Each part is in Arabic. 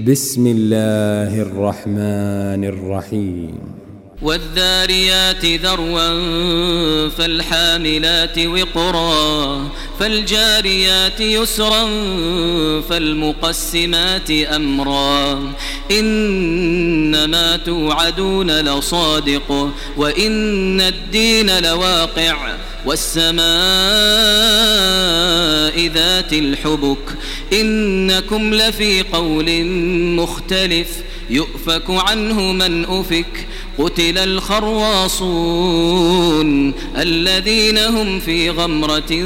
بسم الله الرحمن الرحيم والذاريات ذروا فالحاملات وقرا فالجاريات يسرا فالمقسمات أمرا إنما توعدون لصادق وإن الدين لواقع والسماء ذات الحبك إنكم لفي قول مختلف يؤفك عنه من أفك قتل الخراصون الذين هم في غمرة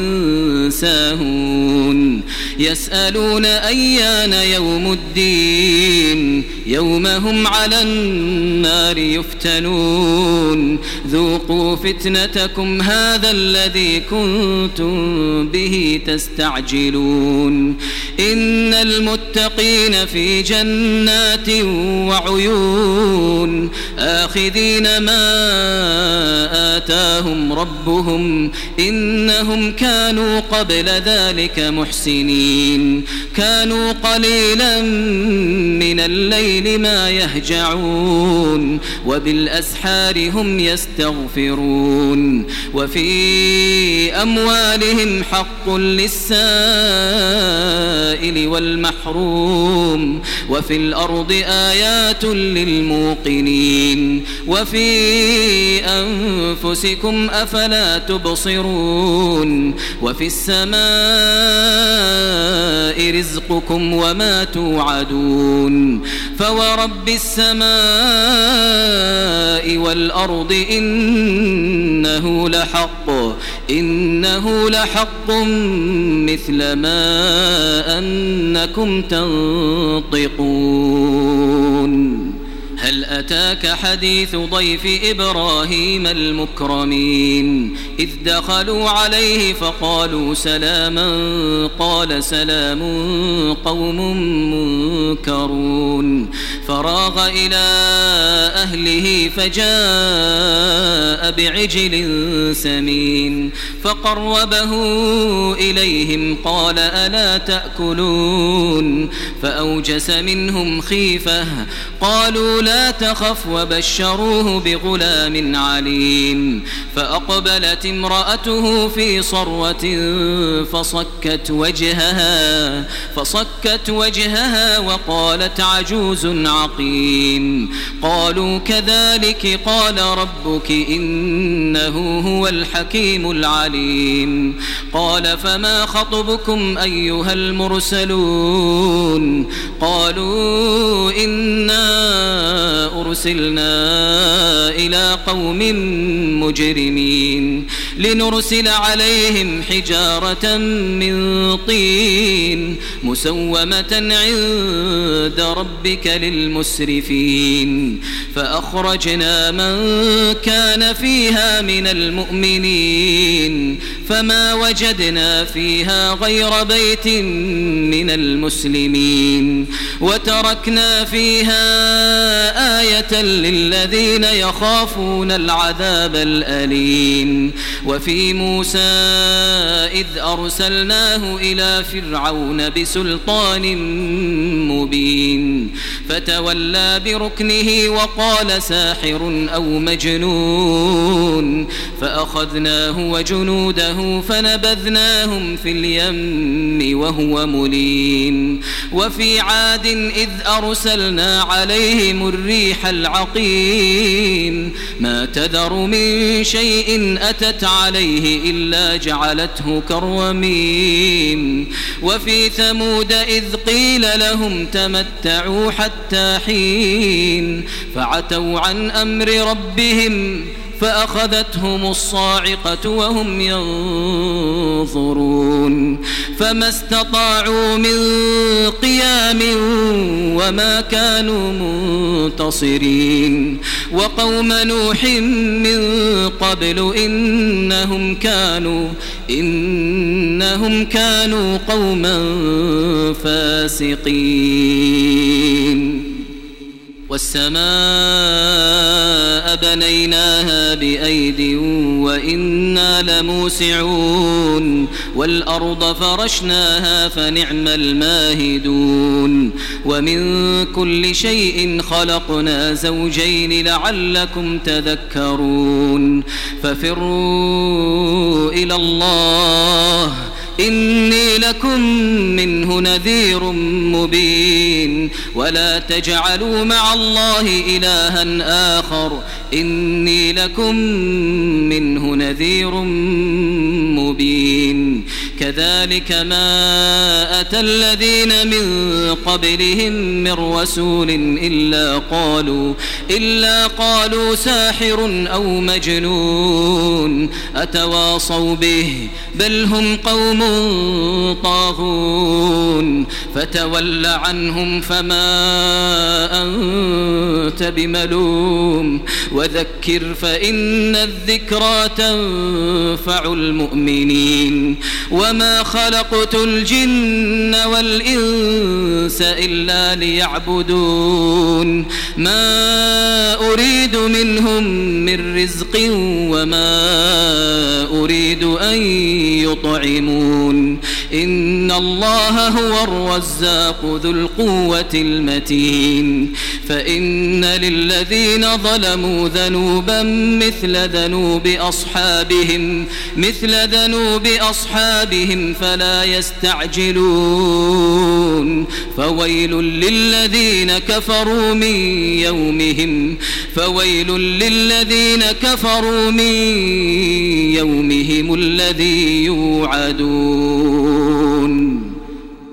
ساهون يسألون أيان يوم الدين يوم هم على النار يفتنون ذوقوا فتنتكم هذا الذي كنتم به تستعجلون إن المتقين في جنات وعيون آخذين ما آتاهم ربهم إنهم كانوا قبل ذلك محسنين كانوا قليلا من الليل ما يهجعون وبالأسحار هم يستغفرون وفي أموالهم حق للسائل والمحروم وفي الأرض آيات للموقنين وفي أنفسكم أفلا تبصرون وفي السماء رزقكم وما توعدون فورب السماء والأرض إنه لحق مثل ما أنكم تنطقون هل أتاك حديث ضيف إبراهيم المكرمين إذ دخلوا عليه فقالوا سلاما قال سلام قوم منكرون فراغ إلى أهله فجاء بعجل سمين فقربه إليهم قال ألا تأكلون فأوجس منهم خيفة قالوا لا تخف وبشروه بغلام عليم فأقبلت امرأته في صرة فصكت وجهها وقالت عجوز عقيم قالوا كذلك قال ربك إنه هو الحكيم العليم قال فما خطبكم أيها المرسلون قالوا إنا أرسلنا إلى قوم مجرمين لنرسل عليهم حجارة من طين مسومة عند ربك للمسرفين فأخرجنا من كان فيها من المؤمنين فما وجدنا فيها غير بيت من المسلمين وتركنا فيها آية للذين يخافون العذاب الأليم وفي موسى إذ أرسلناه إلى فرعون بسلطان مبين فتولى بركنه وقال ساحر أو مجنون فأخذناه وجنوده فنبذناهم في اليم وهو مليم وفي عاد إذ أرسلنا عليهم الريح العقيم ما تذر من شيء أتت عليه إلا جعلته كالرميم وفي ثمود إذ قيل لهم تمتعوا حتى حين فعتوا عن أمر ربهم فأخذتهم الصاعقة وهم ينظرون فما استطاعوا من قيام وما كانوا منتصرين وقوم نوح من قبل إنهم كانوا قوما فاسقين والسماء بنيناها بأيد وإنا لموسعون والأرض فرشناها فنعم الماهدون ومن كل شيء خلقنا زوجين لعلكم تذكرون ففروا إلى الله إني لكم منه نذير مبين ولا تجعلوا مع الله إلها آخر إني لكم منه نذير مبين كذلك ما أتى الذين من قبلهم من رسول إلا قالوا ساحر أو مجنون أتواصوا به بل هم قوم طاغون فتول عنهم فما أنت بملوم وذكر فإن الذكرى تنفع المؤمنين وما خلقت الجن والإنس إلا ليعبدون ما أريد منهم من رزق وما أريد أن يطعمون إن الله هو الرزاق ذو القوة المتين فإن للذين ظلموا ذنوبا مثل ذنوب أصحابهم فلا يستعجلون فويل للذين كفروا من يومهم الذي يوعدون